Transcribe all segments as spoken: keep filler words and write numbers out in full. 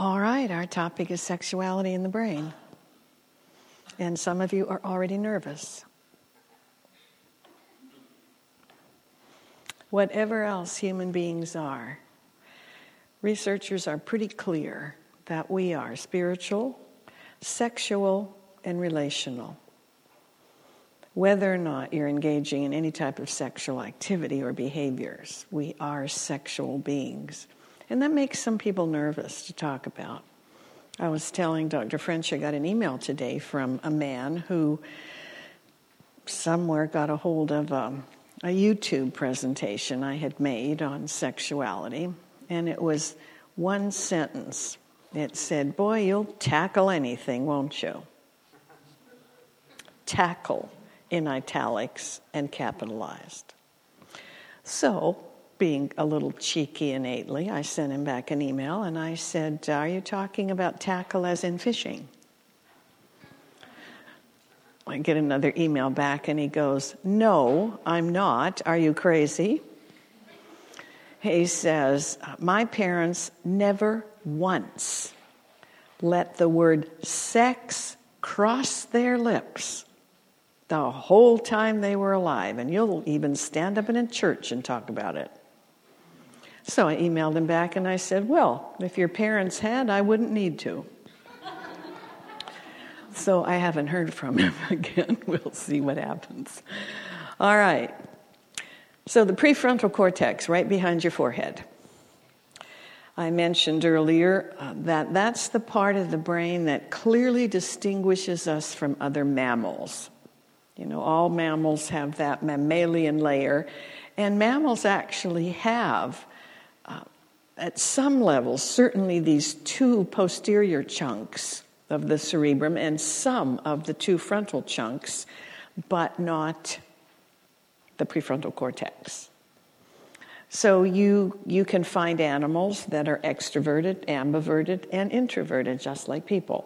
All right, our topic is sexuality in the brain. And some of you are already nervous. Whatever else human beings are, researchers are pretty clear that we are spiritual, sexual, and relational. Whether or not you're engaging in any type of sexual activity or behaviors, we are sexual beings. And that makes some people nervous to talk about. I was telling Doctor French, I got an email today from a man who somewhere got a hold of a, a YouTube presentation I had made on sexuality, and it was one sentence. It said, "Boy, you'll tackle anything, won't you?" Tackle in italics and capitalized. So, being a little cheeky innately, I sent him back an email and I said, "Are you talking about tackle as in fishing?" I get another email back and he goes, "No, I'm not. Are you crazy?" He says, "My parents never once let the word sex cross their lips the whole time they were alive, and you'll even stand up in a church and talk about it." So I emailed him back and I said, "Well, if your parents had, I wouldn't need to." So I haven't heard from him again. We'll see what happens. All right. So the prefrontal cortex, right behind your forehead. I mentioned earlier uh, that that's the part of the brain that clearly distinguishes us from other mammals. You know, all mammals have that mammalian layer, and mammals actually have Uh, at some levels, certainly these two posterior chunks of the cerebrum and some of the two frontal chunks, but not the prefrontal cortex. So you you can find animals that are extroverted, ambiverted, and introverted, just like people.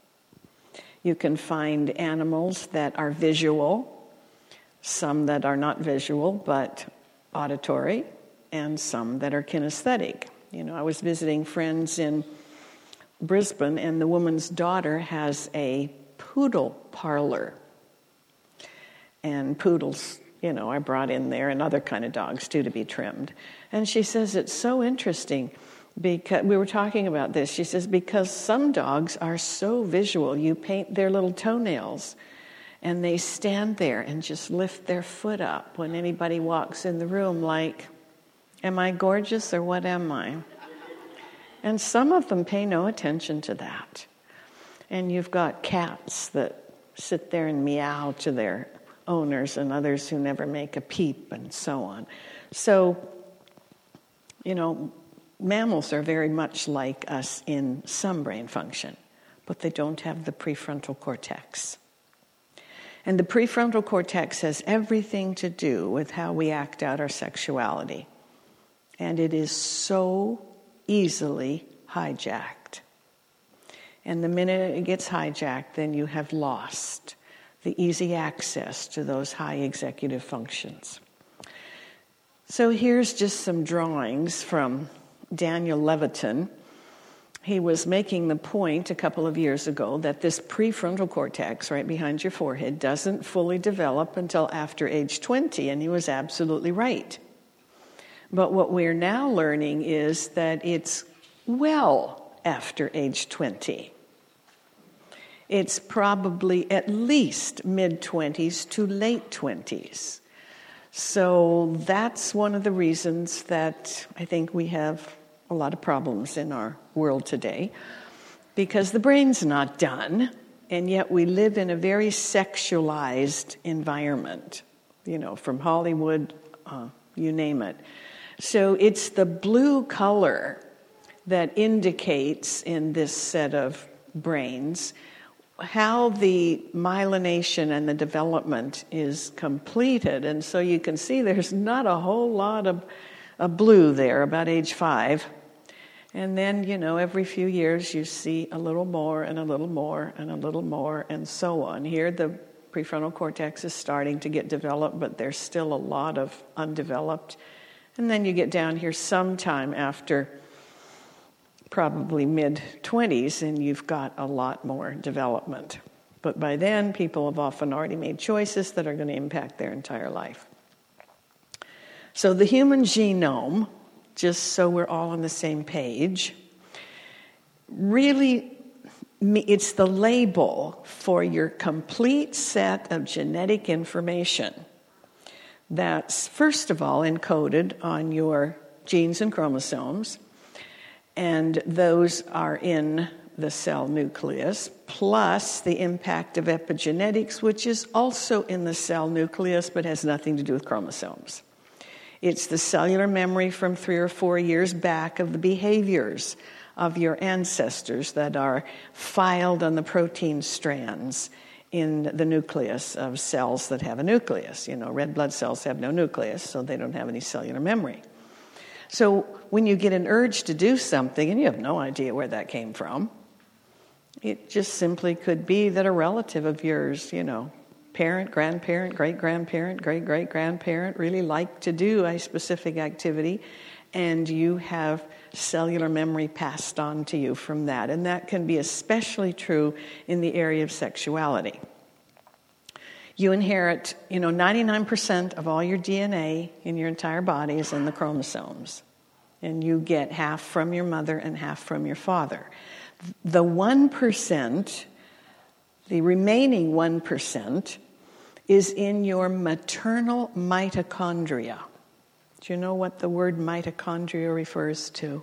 You can find animals that are visual, some that are not visual, but auditory, and some that are kinesthetic. You know, I was visiting friends in Brisbane, and the woman's daughter has a poodle parlor. And poodles, you know, are brought in there, and other kind of dogs, too, to be trimmed. And she says it's so interesting, because we were talking about this. She says, because some dogs are so visual, you paint their little toenails, and they stand there and just lift their foot up when anybody walks in the room like, "Am I gorgeous or what am I?" And some of them pay no attention to that. And you've got cats that sit there and meow to their owners, and others who never make a peep, and so on. So, you know, mammals are very much like us in some brain function, but they don't have the prefrontal cortex. And the prefrontal cortex has everything to do with how we act out our sexuality. And it is so easily hijacked. And the minute it gets hijacked, then you have lost the easy access to those high executive functions. So here's just some drawings from Daniel Levitin. He was making the point a couple of years ago that this prefrontal cortex right behind your forehead doesn't fully develop until after age twenty, and he was absolutely right. But what we're now learning is that it's well after age twenty. It's probably at least mid-twenties to late twenties. So that's one of the reasons that I think we have a lot of problems in our world today, because the brain's not done, and yet we live in a very sexualized environment, you know, from Hollywood, uh, you name it. So it's the blue color that indicates in this set of brains how the myelination and the development is completed. And so you can see there's not a whole lot of, of blue there about age five. And then, you know, every few years you see a little more and a little more and a little more and so on. Here the prefrontal cortex is starting to get developed, but there's still a lot of undeveloped. And then you get down here sometime after probably mid-twenties, and you've got a lot more development. But by then, people have often already made choices that are going to impact their entire life. So the human genome, just so we're all on the same page, really, it's the label for your complete set of genetic information that's, first of all, encoded on your genes and chromosomes, and those are in the cell nucleus, plus the impact of epigenetics, which is also in the cell nucleus but has nothing to do with chromosomes. It's the cellular memory from three or four years back of the behaviors of your ancestors that are filed on the protein strands in the nucleus of cells that have a nucleus. You know, red blood cells have no nucleus, so they don't have any cellular memory. So when you get an urge to do something and you have no idea where that came from, it just simply could be that a relative of yours, you know, parent, grandparent, great-grandparent, great-great-grandparent really liked to do a specific activity, and you have cellular memory passed on to you from that. And that can be especially true in the area of sexuality. You inherit, you know, ninety-nine percent of all your D N A in your entire body is in the chromosomes. And you get half from your mother and half from your father. The one percent, the remaining one percent, is in your maternal mitochondria. Do you know what the word mitochondria refers to?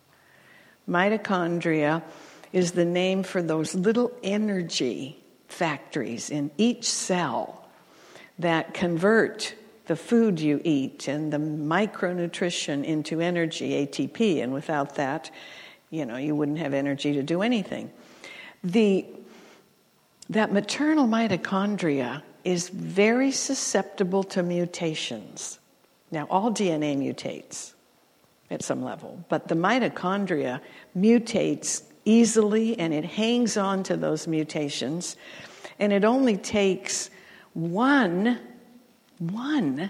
Mitochondria is the name for those little energy factories in each cell that convert the food you eat and the micronutrition into energy, A T P, and without that, you know, you wouldn't have energy to do anything. The, that maternal mitochondria is very susceptible to mutations. Now, all D N A mutates at some level, but the mitochondria mutates easily, and it hangs on to those mutations, and it only takes one, one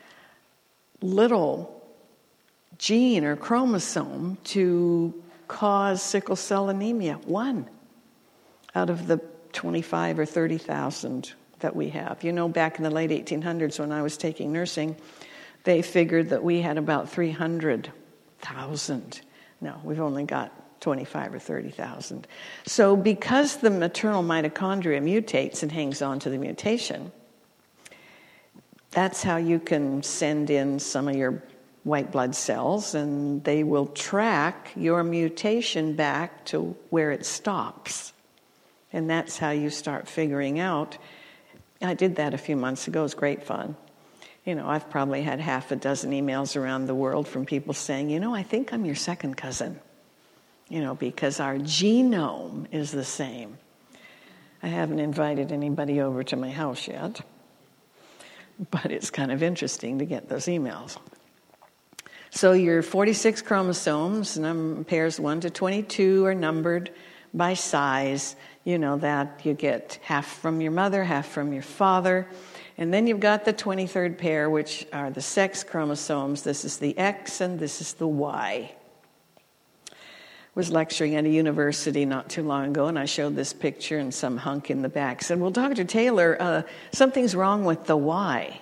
little gene or chromosome to cause sickle cell anemia. One out of the twenty-five or thirty thousand that we have. You know, back in the late eighteen hundreds when I was taking nursing, they figured that we had about three hundred thousand. No, we've only got twenty-five or thirty thousand. So because the maternal mitochondria mutates and hangs on to the mutation, that's how you can send in some of your white blood cells, and they will track your mutation back to where it stops. And that's how you start figuring out. I did that a few months ago. It was great fun. You know, I've probably had half a dozen emails around the world from people saying, you know, I think I'm your second cousin. You know, because our genome is the same. I haven't invited anybody over to my house yet, but it's kind of interesting to get those emails. So your forty-six chromosomes, num- pairs one to twenty-two, are numbered by size. You know that you get half from your mother, half from your father. And then you've got the twenty-third pair, which are the sex chromosomes. This is the X and this is the Y. I was lecturing at a university not too long ago, and I showed this picture, and some hunk in the back said, well, Doctor Taylor, uh, something's wrong with the Y.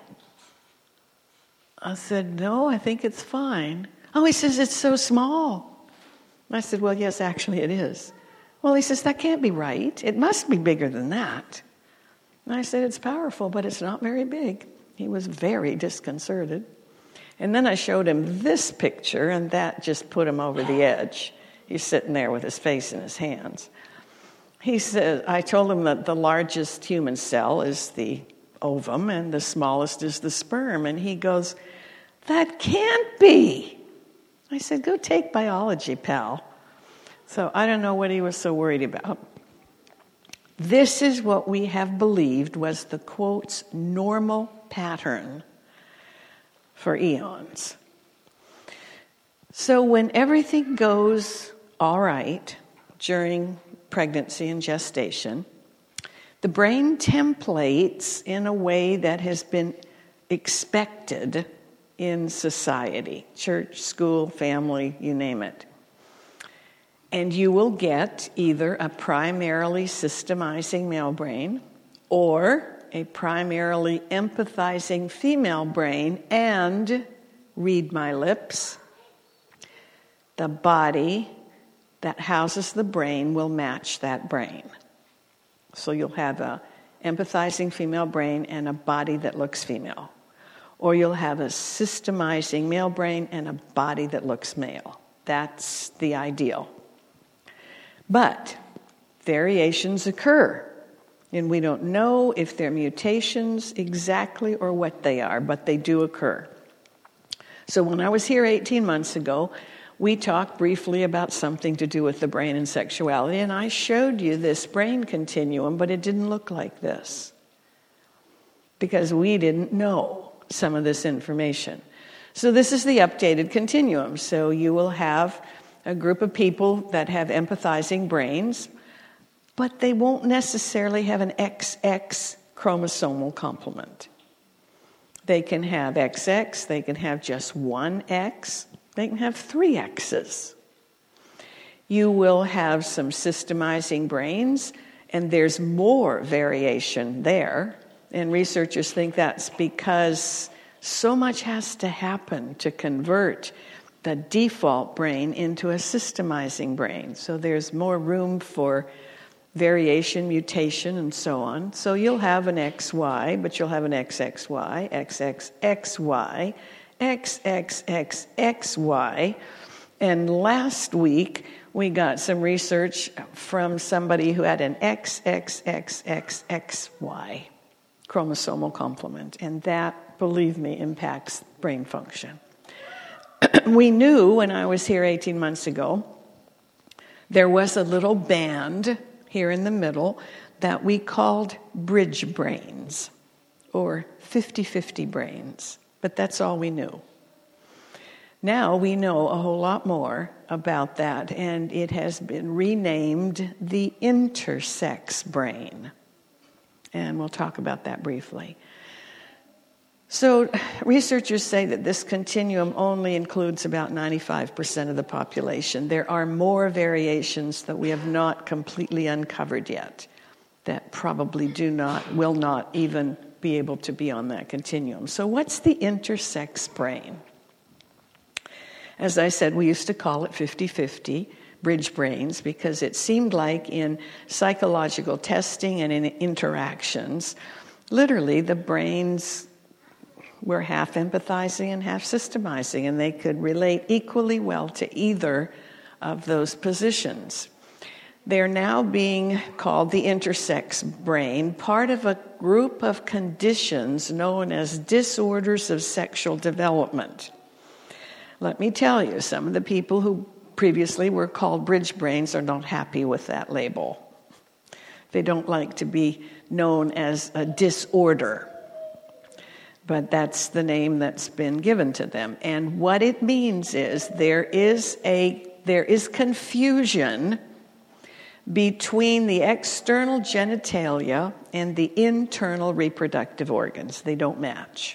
I said, no, I think it's fine. Oh, he says, it's so small. I said, well, yes, actually it is. Well, he says, that can't be right. It must be bigger than that. And I said, it's powerful, but it's not very big. He was very disconcerted. And then I showed him this picture, and that just put him over the edge. He's sitting there with his face in his hands. He said, I told him that the largest human cell is the ovum, and the smallest is the sperm. And he goes, that can't be. I said, go take biology, pal. So I don't know what he was so worried about. This is what we have believed was the, quotes, normal pattern for eons. So when everything goes all right during pregnancy and gestation, the brain templates in a way that has been expected in society, church, school, family, you name it. And you will get either a primarily systemizing male brain or a primarily empathizing female brain, and, read my lips, the body that houses the brain will match that brain. So you'll have a empathizing female brain and a body that looks female. Or you'll have a systemizing male brain and a body that looks male. That's the ideal. But variations occur, and we don't know if they're mutations exactly or what they are, but they do occur. So when I was here eighteen months ago, we talked briefly about something to do with the brain and sexuality, and I showed you this brain continuum, but it didn't look like this because we didn't know some of this information. So this is the updated continuum. So you will have a group of people that have empathizing brains, but they won't necessarily have an X X chromosomal complement. They can have X X, they can have just one X, they can have three X's. You will have some systemizing brains, and there's more variation there. And researchers think that's because so much has to happen to convert the default brain into a systemizing brain. So there's more room for variation, mutation, and so on. So you'll have an X Y, but you'll have an X X Y, X X X Y, X X X X Y. And last week, we got some research from somebody who had an X X X X X Y chromosomal complement. And that, believe me, impacts brain function. We knew when I was here eighteen months ago, there was a little band here in the middle that we called bridge brains, or fifty-fifty brains, but that's all we knew. Now we know a whole lot more about that, and it has been renamed the intersex brain. And we'll talk about that briefly. So researchers say that this continuum only includes about ninety-five percent of the population. There are more variations that we have not completely uncovered yet that probably do not, will not even be able to be on that continuum. So what's the intersex brain? As I said, we used to call it fifty-fifty, bridge brains, because it seemed like in psychological testing and in interactions, literally the brains were half empathizing and half systemizing, and they could relate equally well to either of those positions. They're now being called the intersex brain, part of a group of conditions known as disorders of sexual development. Let me tell you, some of the people who previously were called bridge brains are not happy with that label. They don't like to be known as a disorder. But that's the name that's been given to them. And what it means is there is a there is confusion between the external genitalia and the internal reproductive organs. They don't match.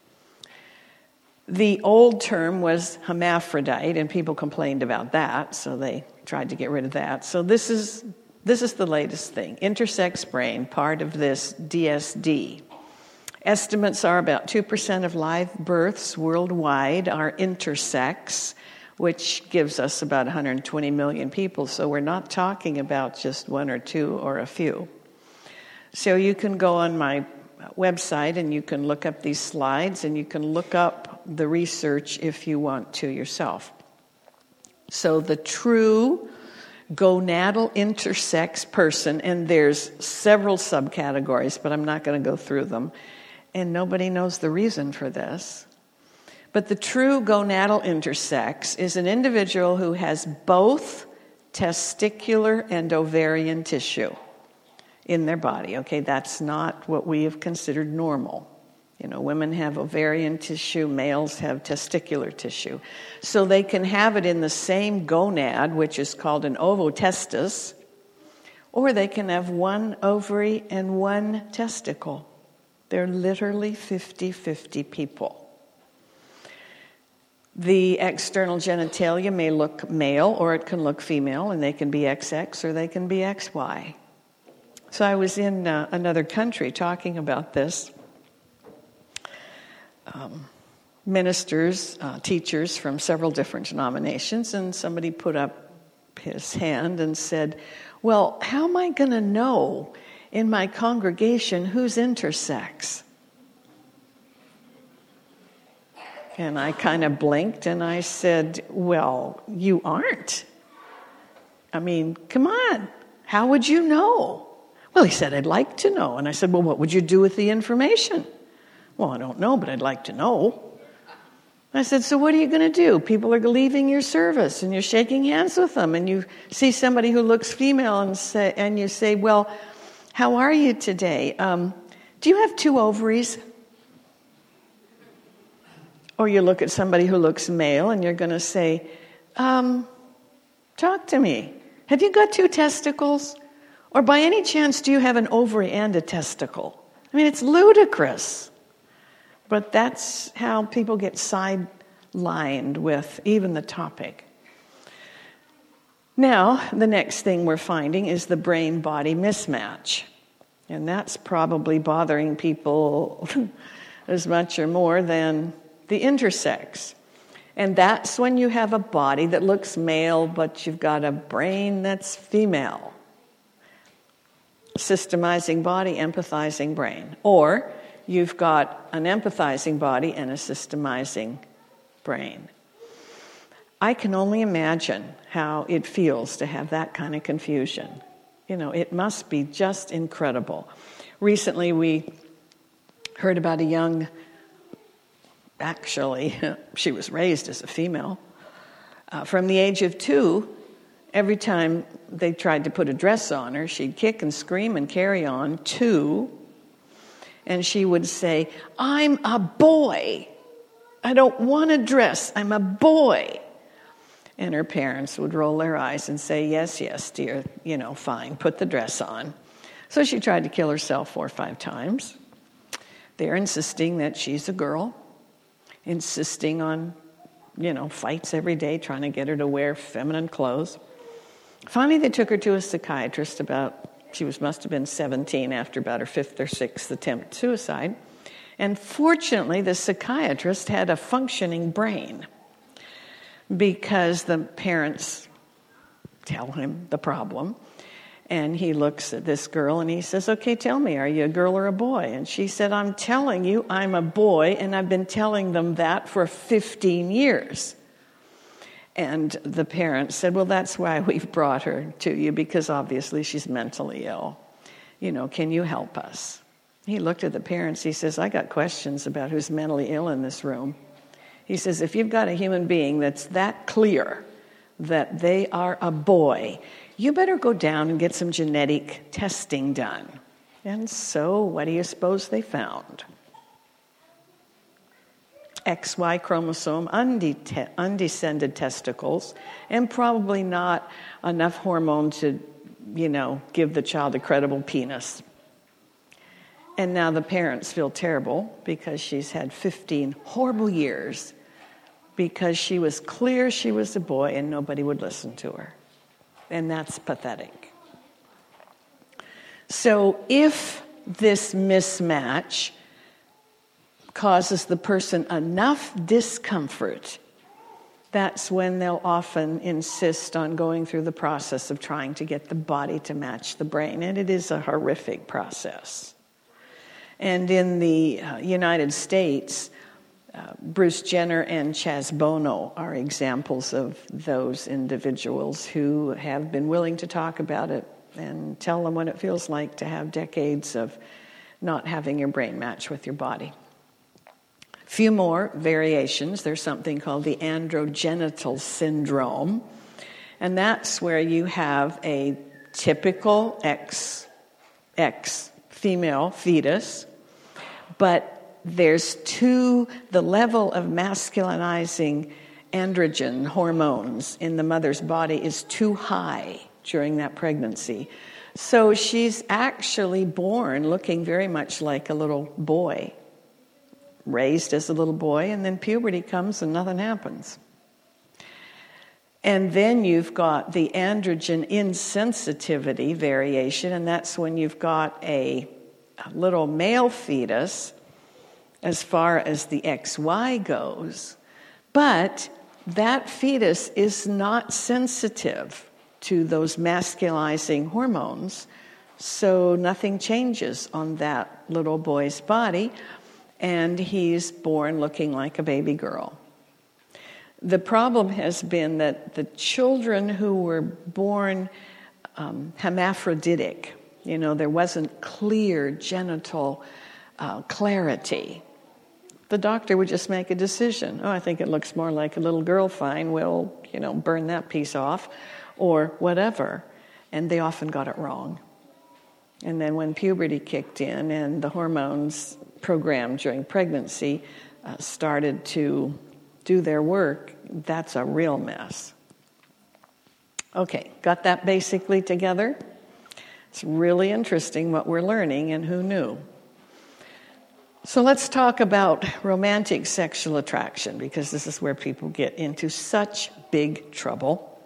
The old term was hermaphrodite, and people complained about that, so they tried to get rid of that. So this is this is the latest thing. Intersex brain, part of this D S D. Estimates are about two percent of live births worldwide are intersex, which gives us about one hundred twenty million people. So we're not talking about just one or two or a few. So you can go on my website and you can look up these slides and you can look up the research if you want to yourself. So the true gonadal intersex person, and there's several subcategories, but I'm not going to go through them. And nobody knows the reason for this. But the true gonadal intersex is an individual who has both testicular and ovarian tissue in their body. Okay, that's not what we have considered normal. You know, women have ovarian tissue, males have testicular tissue. So they can have it in the same gonad, which is called an ovotestis, or they can have one ovary and one testicle. They're literally fifty-fifty people. The external genitalia may look male or it can look female, and they can be X X or they can be X Y. So I was in uh, another country talking about this. Um, ministers, uh, teachers from several different denominations, and somebody put up his hand and said, well, how am I going to know in my congregation who's intersex? And I kind of blinked and I said, well, you aren't. I mean, come on. How would you know? Well, he said, I'd like to know. And I said, well, what would you do with the information? Well, I don't know, but I'd like to know. I said, so what are you going to do? People are leaving your service and you're shaking hands with them and you see somebody who looks female and say, and you say, well, how are you today? Um, do you have two ovaries? Or you look at somebody who looks male and you're going to say, um, talk to me. Have you got two testicles? Or by any chance, do you have an ovary and a testicle? I mean, it's ludicrous. But that's how people get sidelined with even the topic. Now, the next thing we're finding is the brain-body mismatch. And that's probably bothering people as much or more than the intersex. And that's when you have a body that looks male, but you've got a brain that's female. Systemizing body, empathizing brain. Or you've got an empathizing body and a systemizing brain. I can only imagine how it feels to have that kind of confusion. You know, it must be just incredible. Recently we heard about a young, actually, she was raised as a female. Uh, from the age of two, every time they tried to put a dress on her, she'd kick and scream and carry on, two, and she would say, I'm a boy. I don't want a dress. I'm a boy. And her parents would roll their eyes and say, yes, yes, dear, you know, fine, put the dress on. So she tried to kill herself four or five times. They're insisting that she's a girl, insisting on, you know, fights every day, trying to get her to wear feminine clothes. Finally, they took her to a psychiatrist about, she was must have been seventeen after about her fifth or sixth attempt at suicide. And fortunately, the psychiatrist had a functioning brain because the parents tell him the problem. And he looks at this girl and he says, okay, tell me, are you a girl or a boy? And she said, I'm telling you, I'm a boy, and I've been telling them that for fifteen years. And the parents said, well, that's why we've brought her to you, because obviously she's mentally ill. You know, can you help us? He looked at the parents. He says, I got questions about who's mentally ill in this room. He says, if you've got a human being that's that clear that they are a boy, you better go down and get some genetic testing done. And so what do you suppose they found? X Y chromosome, unde- undescended testicles, and probably not enough hormone to, you know, give the child a credible penis. And now the parents feel terrible because she's had fifteen horrible years because she was clear she was a boy and nobody would listen to her. And that's pathetic. So if this mismatch causes the person enough discomfort, that's when they'll often insist on going through the process of trying to get the body to match the brain. And it is a horrific process. And in the uh, United States, uh, Bruce Jenner and Chaz Bono are examples of those individuals who have been willing to talk about it and tell them what it feels like to have decades of not having your brain match with your body. Few more variations. There's something called the androgenital syndrome, and that's where you have a typical X, X female fetus, but there's two, the level of masculinizing androgen hormones in the mother's body is too high during that pregnancy. So she's actually born looking very much like a little boy. raised as a little boy, and then puberty comes and nothing happens. And then you've got the androgen insensitivity variation, and that's when you've got a, a little male fetus as far as the X Y goes, but that fetus is not sensitive to those masculizing hormones, so nothing changes on that little boy's body, and he's born looking like a baby girl. The problem has been that the children who were born um, hermaphroditic, you know, there wasn't clear genital uh, clarity. The doctor would just make a decision. Oh, I think it looks more like a little girl, fine, we'll, you know, burn that piece off, or whatever. And they often got it wrong. And then when puberty kicked in and the hormones programmed during pregnancy uh, started to do their work, that's a real mess. Okay, got that basically together? It's really interesting what we're learning, and who knew? So let's talk about romantic sexual attraction, because this is where people get into such big trouble.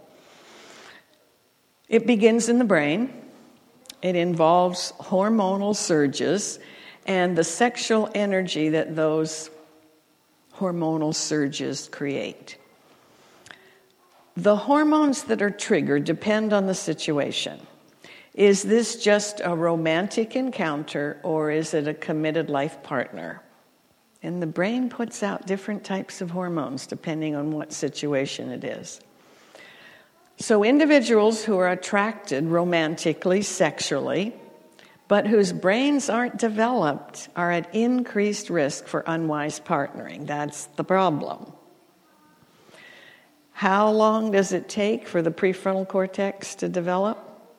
It begins in the brain. It involves hormonal surges and the sexual energy that those hormonal surges create. The hormones that are triggered depend on the situation. Is this just a romantic encounter, or is it a committed life partner? And the brain puts out different types of hormones depending on what situation it is. So individuals who are attracted romantically, sexually, but whose brains aren't developed are at increased risk for unwise partnering. That's the problem. How long does it take for the prefrontal cortex to develop?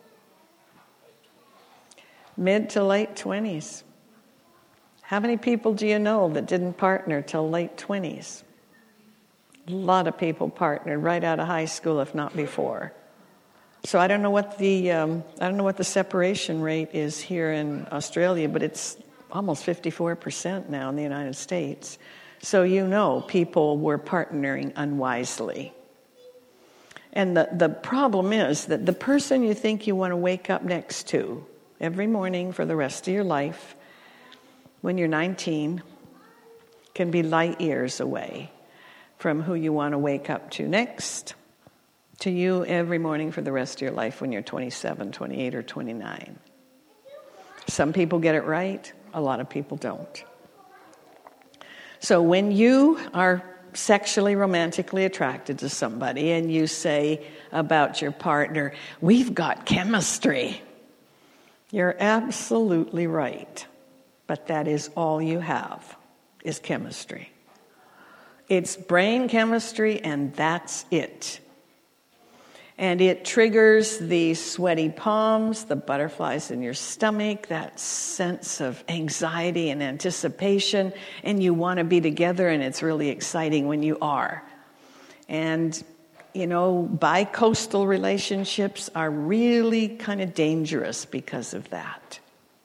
Mid to late twenties. How many people do you know that didn't partner till late twenties? A lot of people partnered right out of high school, if not before. So I don't know what the um, I don't know what the separation rate is here in Australia, but it's almost fifty-four percent now in the United States. So you know people were partnering unwisely. And the, the problem is that the person you think you want to wake up next to every morning for the rest of your life, when you're nineteen, can be light years away from who you want to wake up to next to you every morning for the rest of your life when you're twenty-seven, twenty-eight, or twenty-nine. Some people get it right, a lot of people don't. So when you are sexually, romantically attracted to somebody and you say about your partner, we've got chemistry, you're absolutely right. But that is all you have, is chemistry. It's brain chemistry, and that's it. And it triggers the sweaty palms, the butterflies in your stomach, that sense of anxiety and anticipation, and you want to be together, and it's really exciting when you are. And, you know, bi-coastal relationships are really kind of dangerous because of that.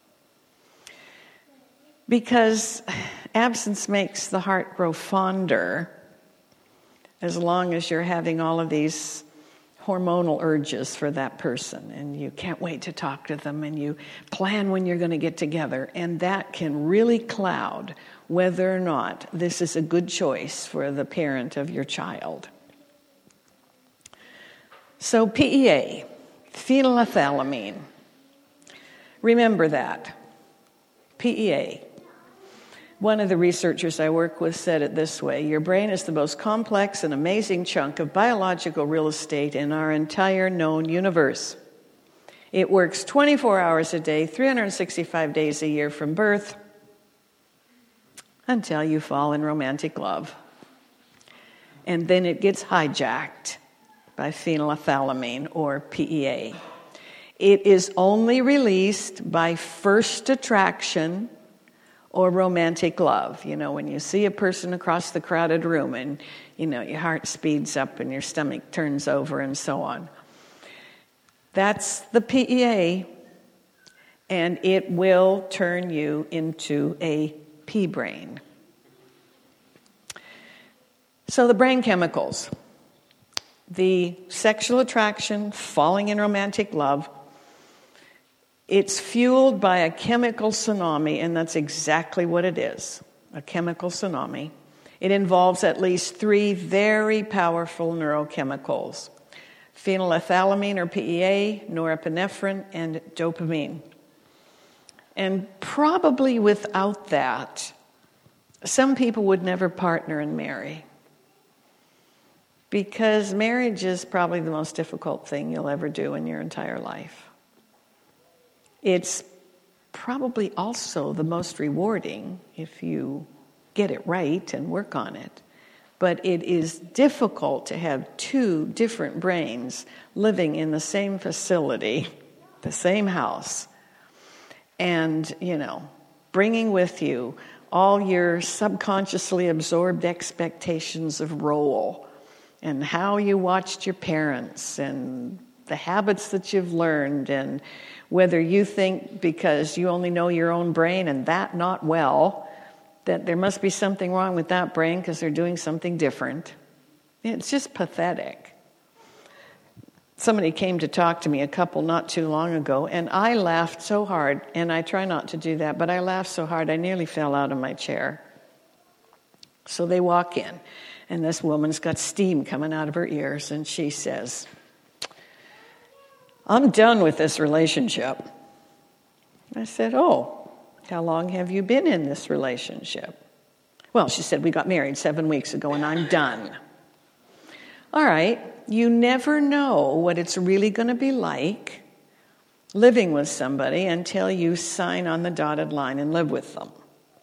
Because absence makes the heart grow fonder as long as you're having all of these hormonal urges for that person, and you can't wait to talk to them, and you plan when you're going to get together, and that can really cloud whether or not this is a good choice for the parent of your child. So P E A, phenylethylamine. Remember that. P E A. One of the researchers I work with said it this way: your brain is the most complex and amazing chunk of biological real estate in our entire known universe. It works twenty-four hours a day, three hundred sixty-five days a year from birth until you fall in romantic love. And then it gets hijacked by phenylethylamine, or P E A. It is only released by first attraction or romantic love. You know, when you see a person across the crowded room and, you know, your heart speeds up and your stomach turns over and so on. That's the P E A, and it will turn you into a P-brain. So the brain chemicals, the sexual attraction, falling in romantic love, it's fueled by a chemical tsunami, and that's exactly what it is, a chemical tsunami. It involves at least three very powerful neurochemicals: phenylethylamine, or P E A, norepinephrine, and dopamine. And probably without that, some people would never partner and marry, because marriage is probably the most difficult thing you'll ever do in your entire life. It's probably also the most rewarding if you get it right and work on it. But it is difficult to have two different brains living in the same facility, the same house, and, you know, bringing with you all your subconsciously absorbed expectations of role and how you watched your parents and the habits that you've learned, and whether you think because you only know your own brain and that not well, that there must be something wrong with that brain because they're doing something different. It's just pathetic. Somebody came to talk to me, a couple not too long ago, and I laughed so hard, and I try not to do that, but I laughed so hard I nearly fell out of my chair. So they walk in, and this woman's got steam coming out of her ears, and she says, "I'm done with this relationship." I said, "Oh, how long have you been in this relationship?" "Well," she said, "we got married seven weeks ago and I'm done." All right, you never know what it's really going to be like living with somebody until you sign on the dotted line and live with them.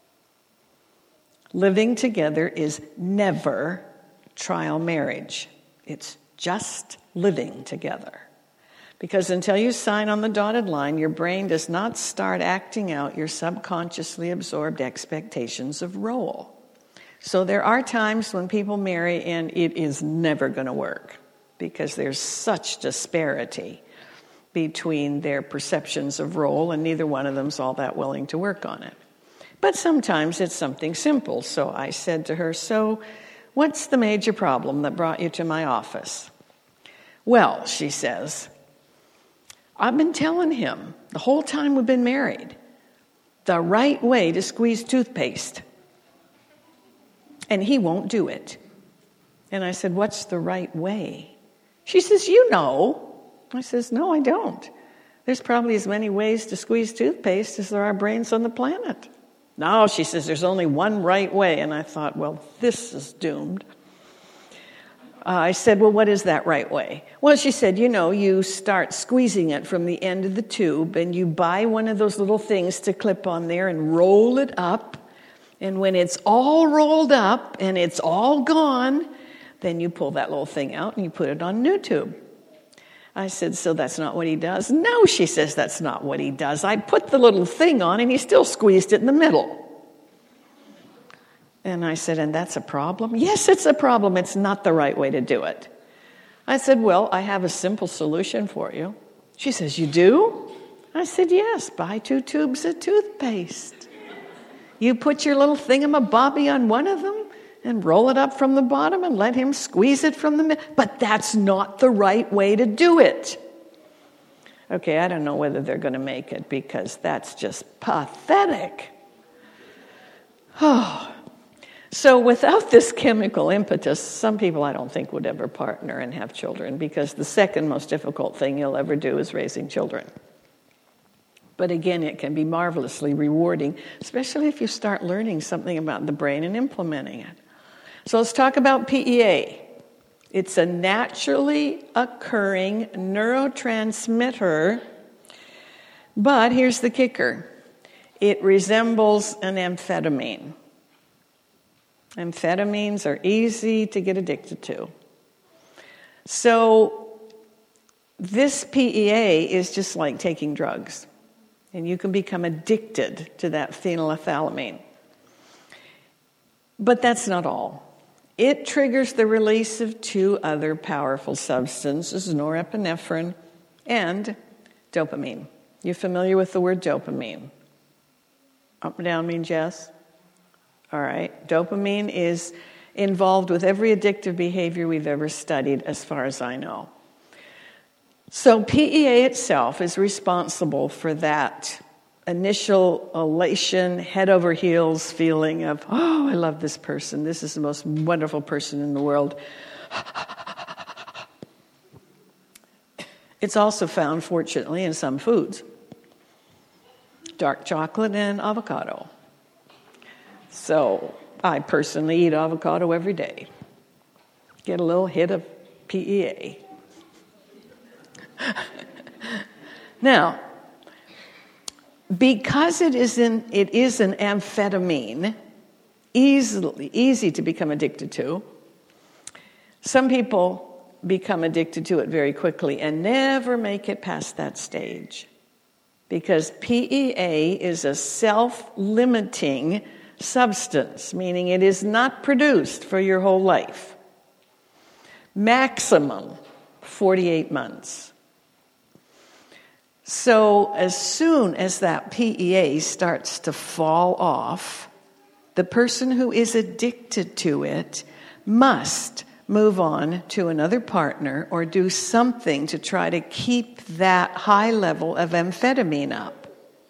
Living together is never trial marriage. It's just living together. Because until you sign on the dotted line, your brain does not start acting out your subconsciously absorbed expectations of role. So there are times when people marry and it is never going to work because there's such disparity between their perceptions of role, and neither one of them's all that willing to work on it. But sometimes it's something simple. So I said to her, "So what's the major problem that brought you to my office?" "Well," she says, "I've been telling him the whole time we've been married the right way to squeeze toothpaste, and he won't do it." And I said, "What's the right way?" She says, "You know." I says, "No, I don't. There's probably as many ways to squeeze toothpaste as there are brains on the planet." "No," she says, "there's only one right way." And I thought, well, this is doomed. Uh, I said, "Well, what is that right way?" "Well," she said, "you know, you start squeezing it from the end of the tube, and you buy one of those little things to clip on there and roll it up. And when it's all rolled up and it's all gone, then you pull that little thing out and you put it on a new tube." I said, "So that's not what he does?" "No," she says, "that's not what he does. I put the little thing on and he still squeezed it in the middle." And I said, "And that's a problem?" "Yes, it's a problem. It's not the right way to do it." I said, "Well, I have a simple solution for you." She says, "You do?" I said, "Yes, buy two tubes of toothpaste. You put your little thingamabobby on one of them and roll it up from the bottom and let him squeeze it from the middle." "But that's not the right way to do it." Okay, I don't know whether they're going to make it because that's just pathetic. Oh. So without this chemical impetus, some people I don't think would ever partner and have children, because the second most difficult thing you'll ever do is raising children. But again, it can be marvelously rewarding, especially if you start learning something about the brain and implementing it. So let's talk about P E A. It's a naturally occurring neurotransmitter, but here's the kicker. It resembles an amphetamine. Amphetamines are easy to get addicted to. So this P E A is just like taking drugs, and you can become addicted to that phenylethylamine. But that's not all. It triggers the release of two other powerful substances, norepinephrine and dopamine. You familiar with the word dopamine? Up and down means yes? All right. Dopamine is involved with every addictive behavior we've ever studied, as far as I know. So P E A itself is responsible for that initial elation, head over heels feeling of, oh, I love this person. This is the most wonderful person in the world. It's also found, fortunately, in some foods. Dark chocolate and avocado. So I personally eat avocado every day. Get a little hit of P E A. Now, because it is, in, it is an amphetamine, easily, easy to become addicted to, some people become addicted to it very quickly and never make it past that stage. Because P E A is a self-limiting substance, meaning it is not produced for your whole life. Maximum forty-eight months. So as soon as that P E A starts to fall off, the person who is addicted to it must move on to another partner or do something to try to keep that high level of amphetamine up.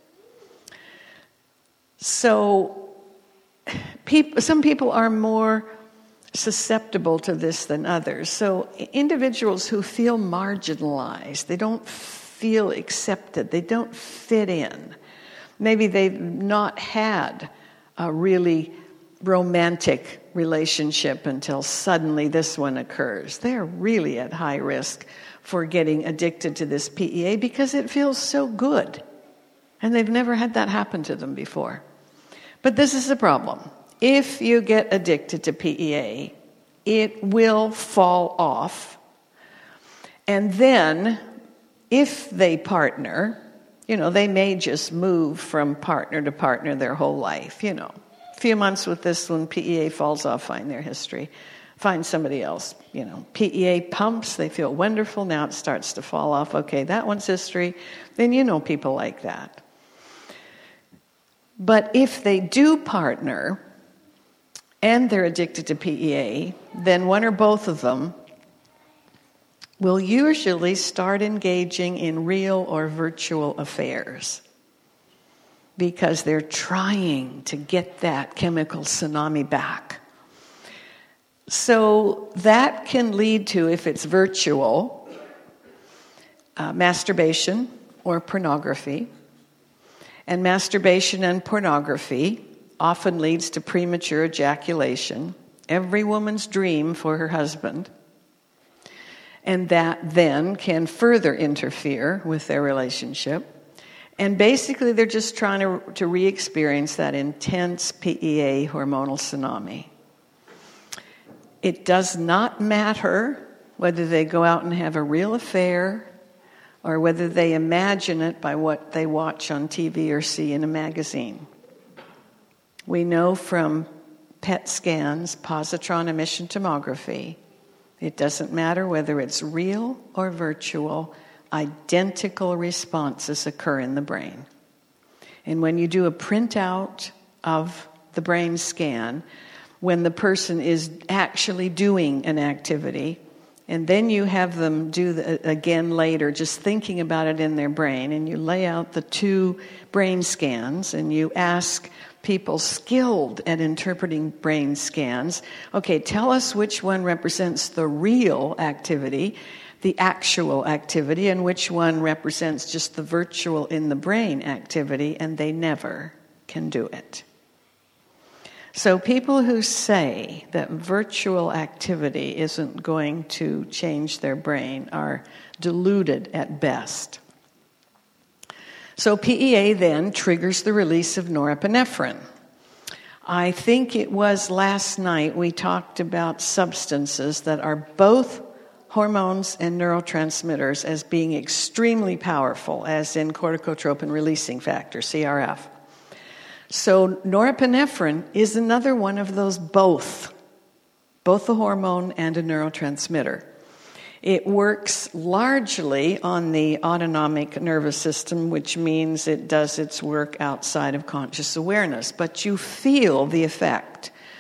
So people, some people are more susceptible to this than others. So individuals who feel marginalized, they don't feel accepted, they don't fit in. Maybe they've not had a really romantic relationship until suddenly this one occurs. They're really at high risk for getting addicted to this P E A because it feels so good. And they've never had that happen to them before. But this is the problem. If you get addicted to P E A, it will fall off. And then, if they partner, you know, they may just move from partner to partner their whole life, you know. A few months with this one, P E A falls off, find their history. Find somebody else, you know. P E A pumps, they feel wonderful, now it starts to fall off. Okay, that one's history. Then you know people like that. But if they do partner, and they're addicted to P E A, then one or both of them will usually start engaging in real or virtual affairs because they're trying to get that chemical tsunami back. So that can lead to, if it's virtual, uh, masturbation or pornography. And masturbation and pornography often leads to premature ejaculation, every woman's dream for her husband. And that then can further interfere with their relationship. And basically they're just trying to, to re-experience that intense P E A hormonal tsunami. It does not matter whether they go out and have a real affair or whether they imagine it by what they watch on T V or see in a magazine. We know from P E T scans, positron emission tomography, it doesn't matter whether it's real or virtual, identical responses occur in the brain. And when you do a printout of the brain scan, when the person is actually doing an activity, and then you have them do the, again later, just thinking about it in their brain, and you lay out the two brain scans, and you ask people skilled at interpreting brain scans, okay, tell us which one represents the real activity, the actual activity, and which one represents just the virtual in the brain activity, and they never can do it. So people who say that virtual activity isn't going to change their brain are deluded at best. So P E A then triggers the release of norepinephrine. I think it was last night we talked about substances that are both hormones and neurotransmitters as being extremely powerful, as in corticotropin releasing factor, C R F. So norepinephrine is another one of those both, both a hormone and a neurotransmitter. It works largely on the autonomic nervous system, which means it does its work outside of conscious awareness, but you feel the effect.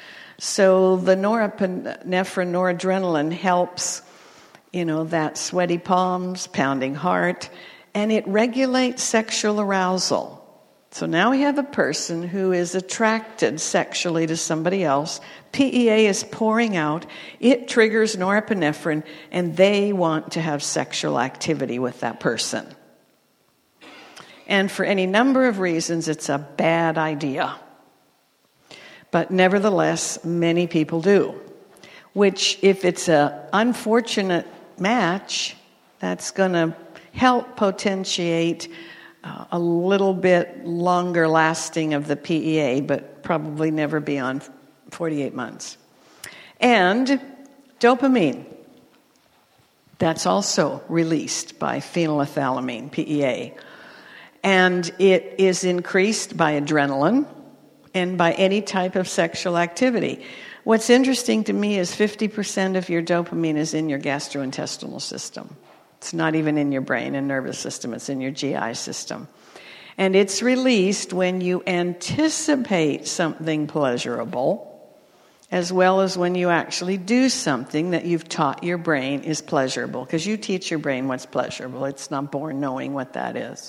So the norepinephrine, noradrenaline helps, you know, that sweaty palms, pounding heart, and it regulates sexual arousal. So now we have a person who is attracted sexually to somebody else. P E A is pouring out. It triggers norepinephrine, and they want to have sexual activity with that person. And for any number of reasons, it's a bad idea. But nevertheless, many people do. Which, if it's an unfortunate match, that's going to help potentiate uh, a little bit longer lasting of the P E A, but probably never beyond forty-eight months. And dopamine. That's also released by phenylethylamine, P E A. And it is increased by adrenaline and by any type of sexual activity. What's interesting to me is fifty percent of your dopamine is in your gastrointestinal system. It's not even in your brain and nervous system. It's in your G I system. And it's released when you anticipate something pleasurable, as well as when you actually do something that you've taught your brain is pleasurable. Because you teach your brain what's pleasurable. It's not born knowing what that is.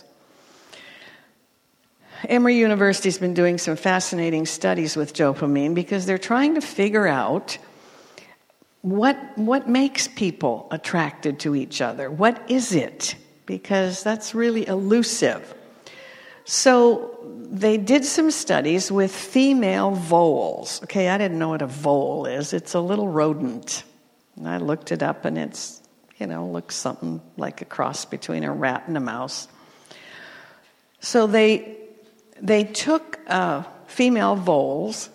Emory University's been doing some fascinating studies with dopamine because they're trying to figure out what what makes people attracted to each other. What is it? Because that's really elusive. So they did some studies with female voles. Okay, I didn't know what a vole is. It's a little rodent. And I looked it up, and it's, you know, looks something like a cross between a rat and a mouse. So they they took uh, female voles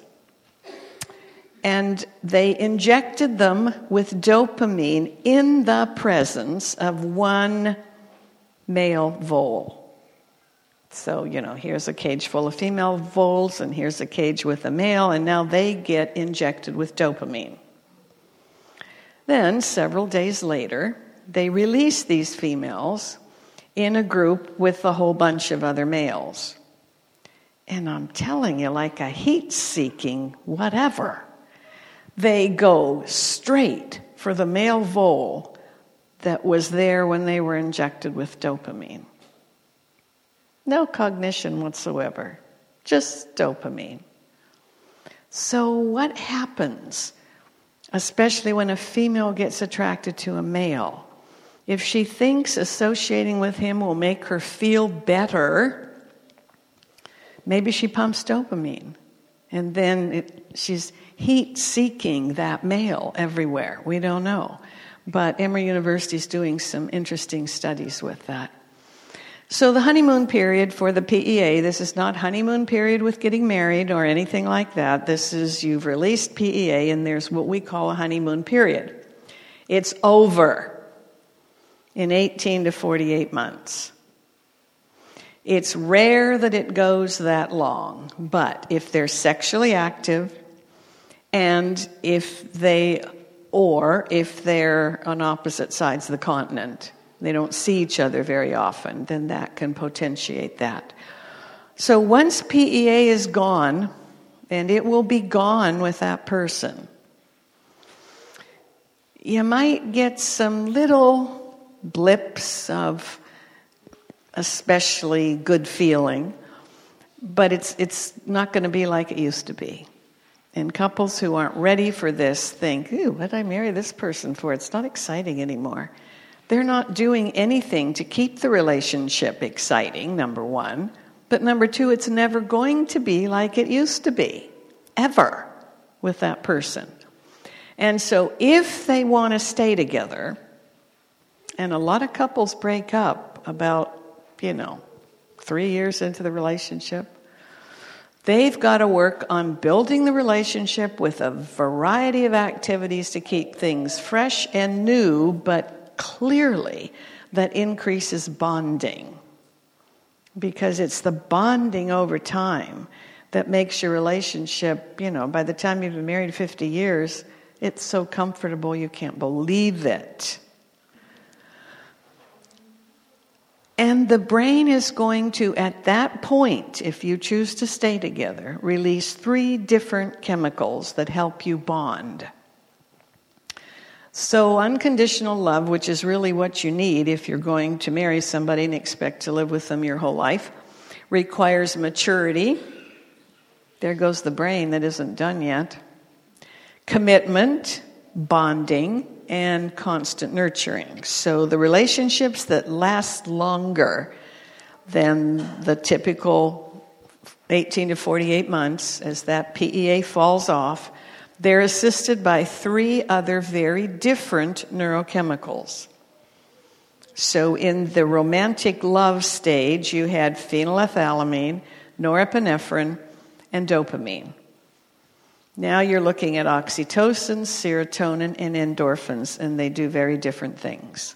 and they injected them with dopamine in the presence of one male vole. So, you know, here's a cage full of female voles, and here's a cage with a male, and now they get injected with dopamine. Then, several days later, they release these females in a group with a whole bunch of other males. And I'm telling you, like a heat-seeking whatever, they go straight for the male vole that was there when they were injected with dopamine. No cognition whatsoever, just dopamine. So what happens, especially when a female gets attracted to a male? If she thinks associating with him will make her feel better, maybe she pumps dopamine. And then it, she's heat-seeking that male everywhere. We don't know. But Emory University is doing some interesting studies with that. So the honeymoon period for the P E A, this is not honeymoon period with getting married or anything like that. This is you've released P E A and there's what we call a honeymoon period. It's over in eighteen to forty-eight months. It's rare that it goes that long, but if they're sexually active and if they, or if they're on opposite sides of the continent, they don't see each other very often, then that can potentiate that. So once P E A is gone, and it will be gone with that person, you might get some little blips of especially good feeling, but it's it's not going to be like it used to be. And couples who aren't ready for this think, ooh, what did I marry this person for? It's not exciting anymore. They're not doing anything to keep the relationship exciting, number one. But number two, it's never going to be like it used to be, ever, with that person. And so if they want to stay together, and a lot of couples break up about, you know, three years into the relationship, they've got to work on building the relationship with a variety of activities to keep things fresh and new, but clearly that increases bonding. Because it's the bonding over time that makes your relationship, you know, by the time you've been married fifty years, it's so comfortable you can't believe it. And the brain is going to, at that point, if you choose to stay together, release three different chemicals that help you bond. So unconditional love, which is really what you need if you're going to marry somebody and expect to live with them your whole life, requires maturity. There goes the brain that isn't done yet. Commitment, bonding, and constant nurturing. So the relationships that last longer than the typical eighteen to forty-eight months, as that P E A falls off, they're assisted by three other very different neurochemicals. So in the romantic love stage, you had phenylethylamine, norepinephrine, and dopamine. Now you're looking at oxytocin, serotonin, and endorphins, and they do very different things.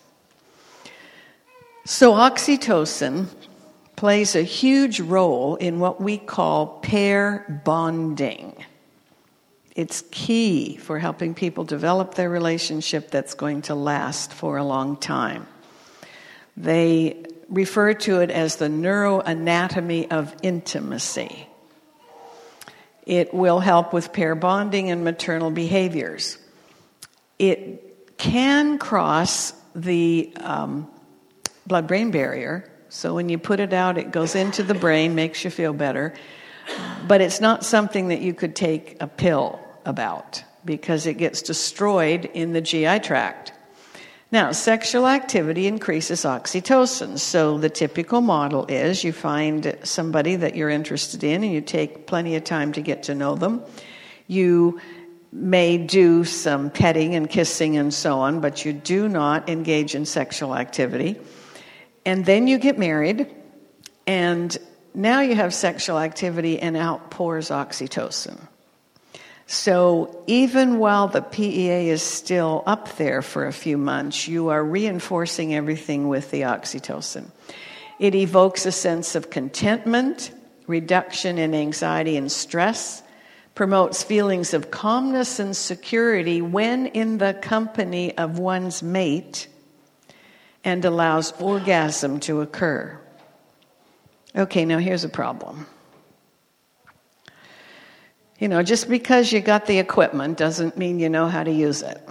So oxytocin plays a huge role in what we call pair bonding. It's key for helping people develop their relationship that's going to last for a long time. They refer to it as the neuroanatomy of intimacy. It will help with pair bonding and maternal behaviors. It can cross the um, blood-brain barrier. So when you put it out, it goes into the brain, makes you feel better. But it's not something that you could take a pill about because it gets destroyed in the G I tract. Now, sexual activity increases oxytocin. So the typical model is you find somebody that you're interested in and you take plenty of time to get to know them. You may do some petting and kissing and so on, but you do not engage in sexual activity. And then you get married, and now you have sexual activity and out pours oxytocin. So even while the P E A is still up there for a few months, you are reinforcing everything with the oxytocin. It evokes a sense of contentment, reduction in anxiety and stress, promotes feelings of calmness and security when in the company of one's mate, and allows orgasm to occur. Okay, now here's a problem. You know, just because you got the equipment doesn't mean you know how to use it.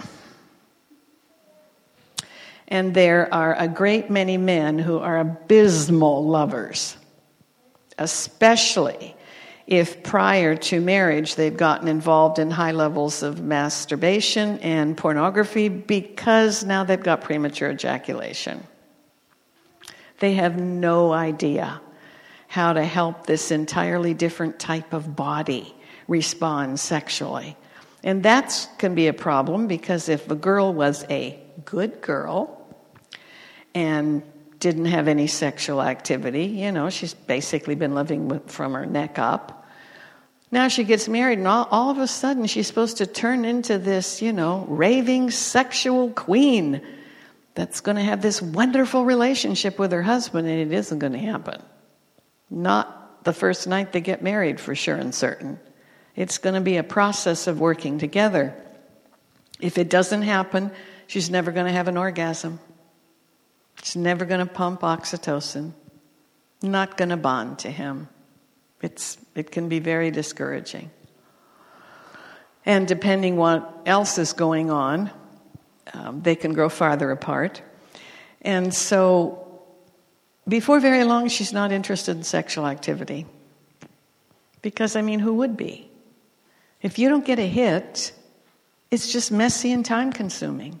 And there are a great many men who are abysmal lovers, especially if prior to marriage they've gotten involved in high levels of masturbation and pornography because now they've got premature ejaculation. They have no idea how to help this entirely different type of body respond sexually. And that can be a problem because if a girl was a good girl and didn't have any sexual activity, you know, she's basically been living with, from her neck up. Now she gets married and all, all of a sudden she's supposed to turn into this, you know, raving sexual queen that's going to have this wonderful relationship with her husband, and it isn't going to happen. Not the first night they get married, for sure and certain. It's going to be a process of working together. If it doesn't happen, she's never going to have an orgasm. She's never going to pump oxytocin. Not going to bond to him. It's it can be very discouraging. And depending what else is going on, um, they can grow farther apart. And so before very long, she's not interested in sexual activity. Because, I mean, who would be? If you don't get a hit, it's just messy and time-consuming.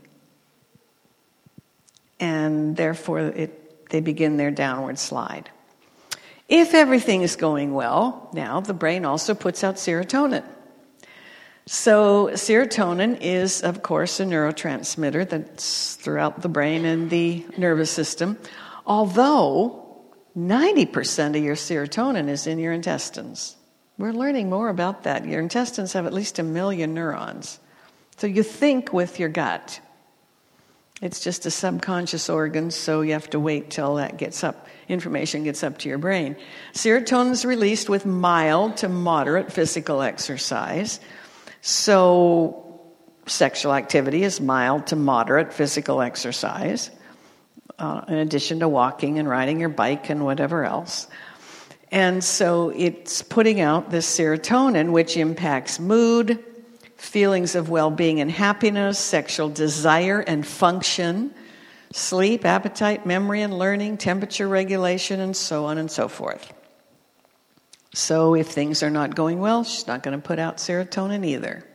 And therefore, it, they begin their downward slide. If everything is going well, now the brain also puts out serotonin. So serotonin is, of course, a neurotransmitter that's throughout the brain and the nervous system, although ninety percent of your serotonin is in your intestines. We're learning more about that. Your intestines have at least a million neurons. So you think with your gut. It's just a subconscious organ, so you have to wait till that gets up, information gets up to your brain. Serotonin is released with mild to moderate physical exercise. So sexual activity is mild to moderate physical exercise. uh, in addition to walking and riding your bike and whatever else. And so it's putting out this serotonin, which impacts mood, feelings of well-being and happiness, sexual desire and function, sleep, appetite, memory and learning, temperature regulation, and so on and so forth. So if things are not going well, she's not going to put out serotonin either.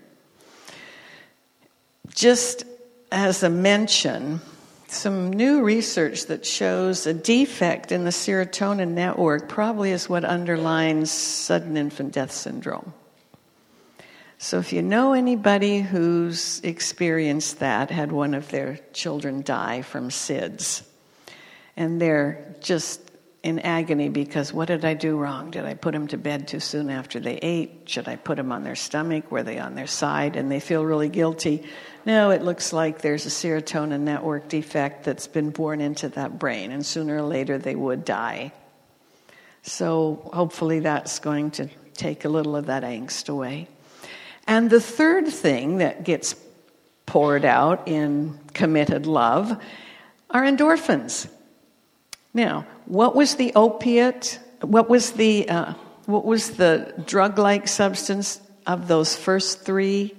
Just as a mention, some new research that shows a defect in the serotonin network probably is what underlines sudden infant death syndrome. So if you know anybody who's experienced that, had one of their children die from S I D S, and they're just in agony because what did I do wrong? Did I put them to bed too soon after they ate? Should I put them on their stomach? Were they on their side? And they feel really guilty. No, it looks like there's a serotonin network defect that's been born into that brain, and sooner or later they would die. So hopefully that's going to take a little of that angst away. And the third thing that gets poured out in committed love are endorphins. Now, what was the opiate? What was the uh, what was the drug-like substance of those first three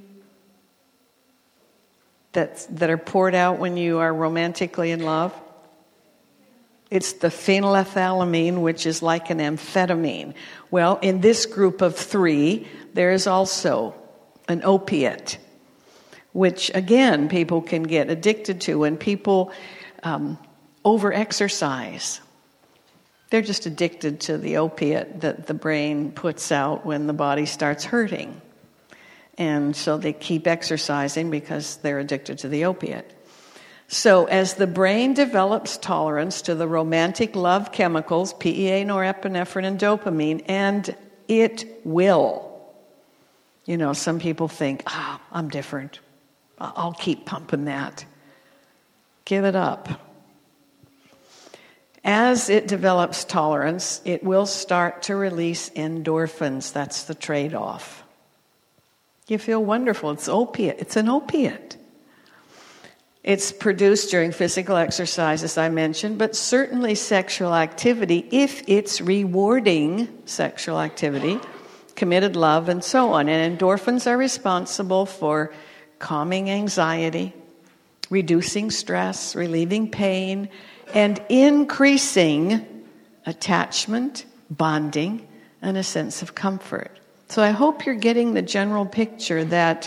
that that are poured out when you are romantically in love? It's the phenylethylamine, which is like an amphetamine. Well, in this group of three, there is also an opiate, which again people can get addicted to when people um, over-exercise. They're just addicted to the opiate that the brain puts out when the body starts hurting. And so they keep exercising because they're addicted to the opiate. So as the brain develops tolerance to the romantic love chemicals, P E A, norepinephrine, and dopamine, and it will. You know, some people think, ah, oh, I'm different. I'll keep pumping that. Give it up. As it develops tolerance, it will start to release endorphins. That's the trade-off. You feel wonderful. It's opiate. It's an opiate. It's produced during physical exercise, as I mentioned, but certainly sexual activity, if it's rewarding sexual activity, committed love, and so on. And endorphins are responsible for calming anxiety, reducing stress, relieving pain, and increasing attachment, bonding, and a sense of comfort. So I hope you're getting the general picture that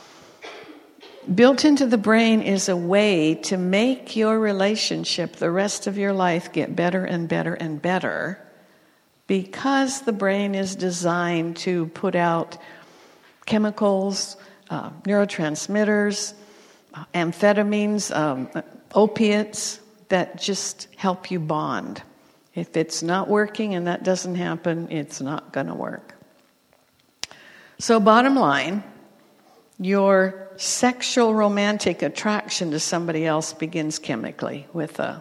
built into the brain is a way to make your relationship the rest of your life get better and better and better, because the brain is designed to put out chemicals, uh, neurotransmitters, uh, amphetamines, um, opiates, that just help you bond. If it's not working and that doesn't happen, it's not going to work. So bottom line, your sexual romantic attraction to somebody else begins chemically with a,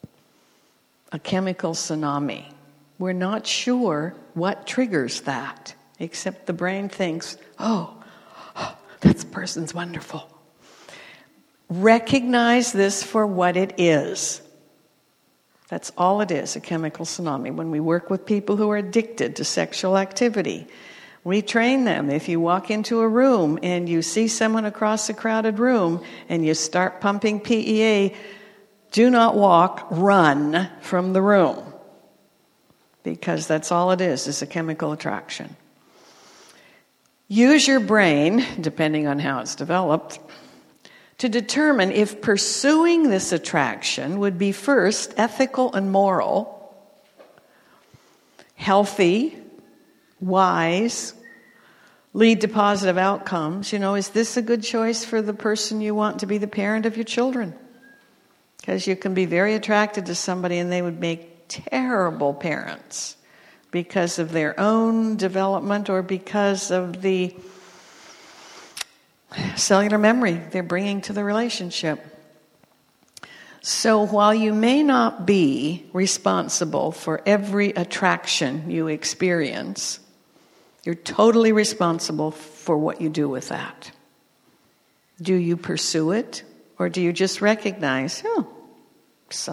a chemical tsunami. We're not sure what triggers that, except the brain thinks, oh, oh that person's wonderful. Recognize this for what it is. That's all it is, a chemical tsunami. When we work with people who are addicted to sexual activity, we train them. If you walk into a room and you see someone across a crowded room and you start pumping P E A, do not walk, run from the room. Because that's all it is, is a chemical attraction. Use your brain, depending on how it's developed, to determine if pursuing this attraction would be first ethical and moral, healthy, wise, lead to positive outcomes. You know, is this a good choice for the person you want to be the parent of your children? Because you can be very attracted to somebody and they would make terrible parents because of their own development or because of the cellular memory they're bringing to the relationship. So while you may not be responsible for every attraction you experience, you're totally responsible for what you do with that. Do you pursue it, or do you just recognize, oh, some,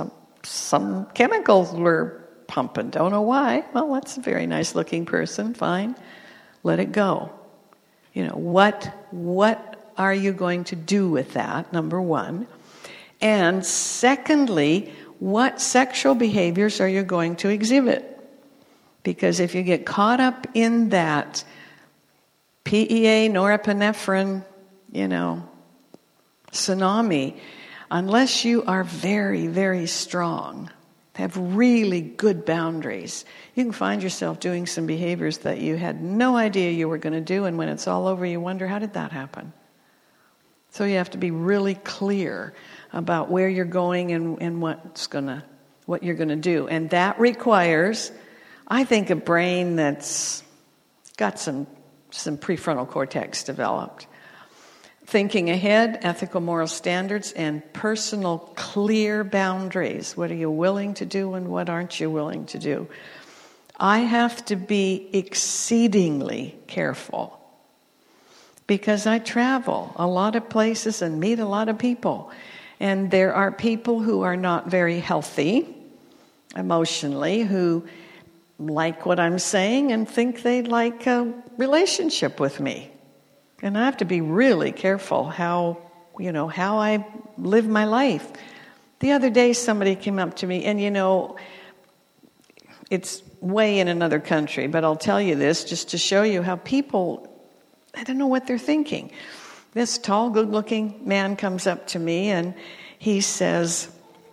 some chemicals were pumping. Don't know why. Well, that's a very nice looking person. Fine. Let it go. You know, what, what are you going to do with that, number one? And secondly, what sexual behaviors are you going to exhibit? Because if you get caught up in that P E A, norepinephrine, you know, tsunami, unless you are very, very strong, have really good boundaries, you can find yourself doing some behaviors that you had no idea you were going to do, and when it's all over, you wonder, how did that happen? So you have to be really clear about where you're going and, and what's gonna, what you're going to do. And that requires, I think, a brain that's got some, some prefrontal cortex developed. Thinking ahead, ethical moral standards, and personal clear boundaries. What are you willing to do and what aren't you willing to do? I have to be exceedingly careful because I travel a lot of places and meet a lot of people. And there are people who are not very healthy emotionally, who like what I'm saying and think they'd like a relationship with me. And I have to be really careful how, you know, how I live my life. The other day somebody came up to me, and you know, it's way in another country, but I'll tell you this just to show you how people, I don't know what they're thinking. This tall, good-looking man comes up to me and he says,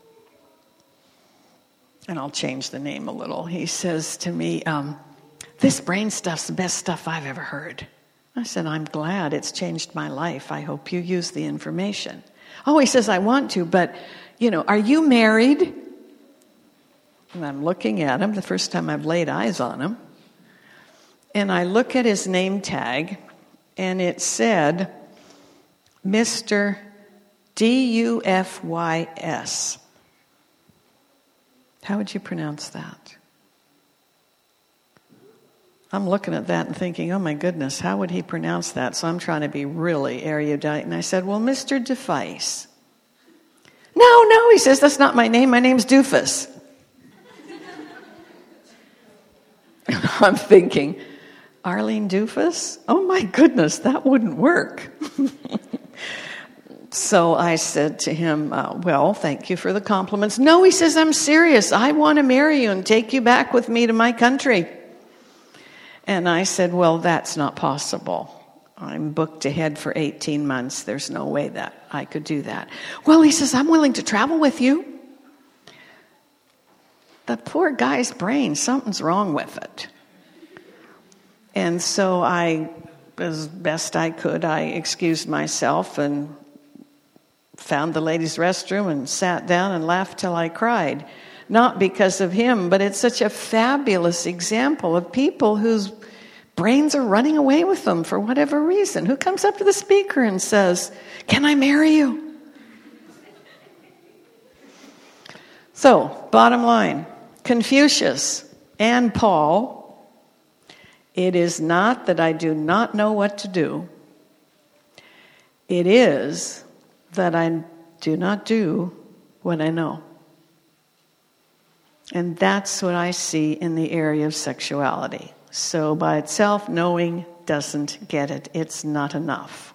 and I'll change the name a little, he says to me, um, this brain stuff's the best stuff I've ever heard. I said, I'm glad it's changed my life. I hope you use the information. Oh, he says, I want to, but, you know, are you married? And I'm looking at him, the first time I've laid eyes on him. And I look at his name tag, and it said, Mister D U F Y S. How would you pronounce that? I'm looking at that and thinking, oh my goodness, how would he pronounce that? So I'm trying to be really erudite. And I said, well, Mister DeFice. No, no, he says, that's not my name. My name's Doofus. I'm thinking, Arlene Doofus? Oh my goodness, that wouldn't work. So I said to him, uh, well, thank you for the compliments. No, he says, I'm serious. I want to marry you and take you back with me to my country. And I said, well, that's not possible. I'm booked ahead for eighteen months. There's no way that I could do that. Well, he says, I'm willing to travel with you. The poor guy's brain, something's wrong with it. And so I, as best I could, I excused myself and found the ladies' restroom and sat down and laughed till I cried. Not because of him, but it's such a fabulous example of people whose brains are running away with them for whatever reason. Who comes up to the speaker and says, can I marry you? So, bottom line, Confucius and Paul, it is not that I do not know what to do. It is that I do not do what I know. And that's what I see in the area of sexuality. So by itself, knowing doesn't get it. It's not enough.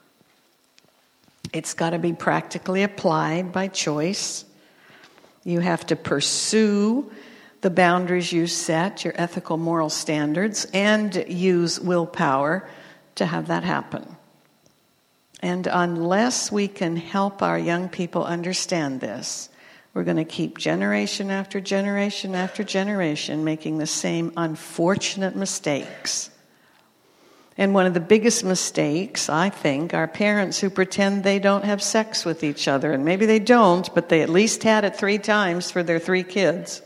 It's got to be practically applied by choice. You have to pursue the boundaries you set, your ethical moral standards, and use willpower to have that happen. And unless we can help our young people understand this, we're going to keep generation after generation after generation making the same unfortunate mistakes. And one of the biggest mistakes, I think, are parents who pretend they don't have sex with each other. And maybe they don't, but they at least had it three times for their three kids.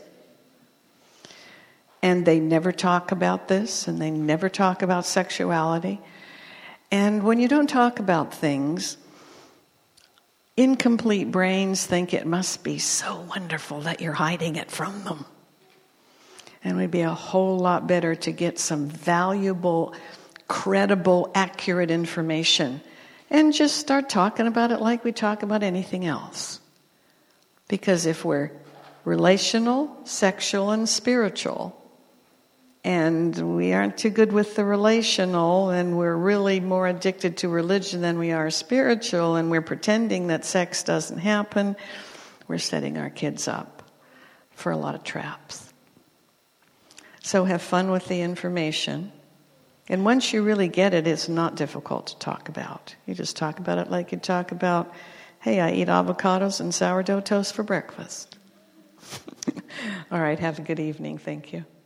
And they never talk about this, and they never talk about sexuality. And when you don't talk about things, incomplete brains think it must be so wonderful that you're hiding it from them. And it would be a whole lot better to get some valuable, credible, accurate information and just start talking about it like we talk about anything else. Because if we're relational, sexual, and spiritual. And we aren't too good with the relational, and we're really more addicted to religion than we are spiritual, and we're pretending that sex doesn't happen. We're setting our kids up for a lot of traps. So have fun with the information. And once you really get it, it's not difficult to talk about. You just talk about it like you talk about, hey, I eat avocados and sourdough toast for breakfast. All right, have a good evening. Thank you.